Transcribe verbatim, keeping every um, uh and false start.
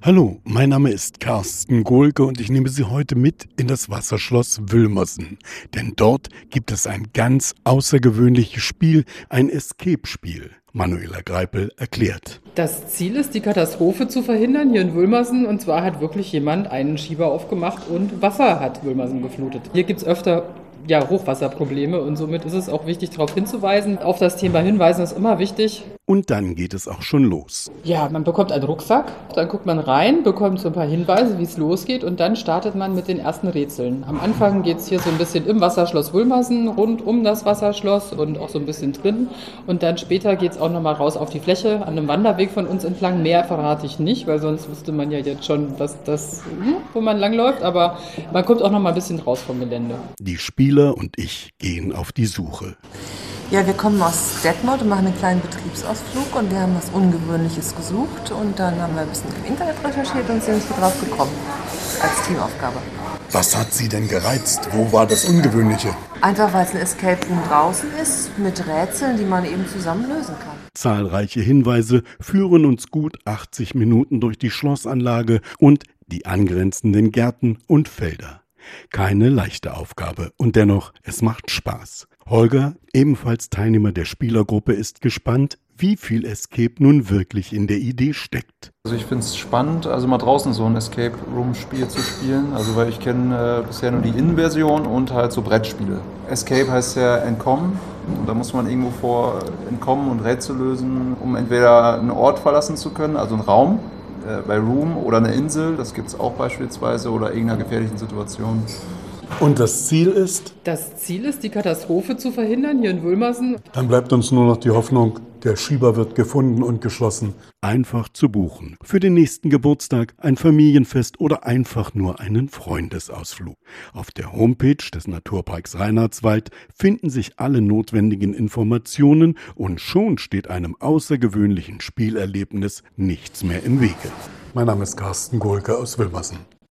Hallo, mein Name ist Carsten Gohlke und ich nehme Sie heute mit in das Wasserschloss Wülmersen. Denn dort gibt es ein ganz außergewöhnliches Spiel, ein Escape-Spiel. Manuela Greipel erklärt. Das Ziel ist, die Katastrophe zu verhindern hier in Wülmersen. Und zwar hat wirklich jemand einen Schieber aufgemacht und Wasser hat Wülmersen geflutet. Hier gibt es öfter ja, Hochwasserprobleme und somit ist es auch wichtig, darauf hinzuweisen. Auf das Thema hinweisen ist immer wichtig. Und dann geht es auch schon los. Ja, man bekommt einen Rucksack, dann guckt man rein, bekommt so ein paar Hinweise, wie es losgeht und dann startet man mit den ersten Rätseln. Am Anfang geht es hier so ein bisschen im Wasserschloss Wülmersen, rund um das Wasserschloss und auch so ein bisschen drin. Und dann später geht es auch nochmal raus auf die Fläche, an einem Wanderweg von uns entlang. Mehr verrate ich nicht, weil sonst wüsste man ja jetzt schon, was das, wo man langläuft. Aber man kommt auch nochmal ein bisschen raus vom Gelände. Die Spieler und ich gehen auf die Suche. Ja, wir kommen aus Detmold und machen einen kleinen Betriebsausflug und wir haben was Ungewöhnliches gesucht und dann haben wir ein bisschen im Internet recherchiert und sind so drauf gekommen, als Teamaufgabe. Was hat Sie denn gereizt? Wo war das Ungewöhnliche? Einfach weil es ein Escape Room draußen ist, mit Rätseln, die man eben zusammen lösen kann. Zahlreiche Hinweise führen uns gut achtzig Minuten durch die Schlossanlage und die angrenzenden Gärten und Felder. Keine leichte Aufgabe und dennoch, es macht Spaß. Holger, ebenfalls Teilnehmer der Spielergruppe, ist gespannt, wie viel Escape nun wirklich in der Idee steckt. Also ich finde es spannend, also mal draußen so ein Escape Room Spiel zu spielen, also weil ich kenne äh, bisher nur die Innenversion und halt so Brettspiele. Escape heißt ja entkommen und da muss man irgendwo vor entkommen und Rätsel lösen, um entweder einen Ort verlassen zu können, also einen Raum äh, bei Room oder eine Insel, das gibt es auch beispielsweise, oder irgendeiner gefährlichen Situation. Und das Ziel ist? Das Ziel ist, die Katastrophe zu verhindern hier in Wülmersen. Dann bleibt uns nur noch die Hoffnung, der Schieber wird gefunden und geschlossen. Einfach zu buchen. Für den nächsten Geburtstag, ein Familienfest oder einfach nur einen Freundesausflug. Auf der Homepage des Naturparks Reinhardswald finden sich alle notwendigen Informationen und schon steht einem außergewöhnlichen Spielerlebnis nichts mehr im Wege. Mein Name ist Carsten Gohlke aus Wülmersen.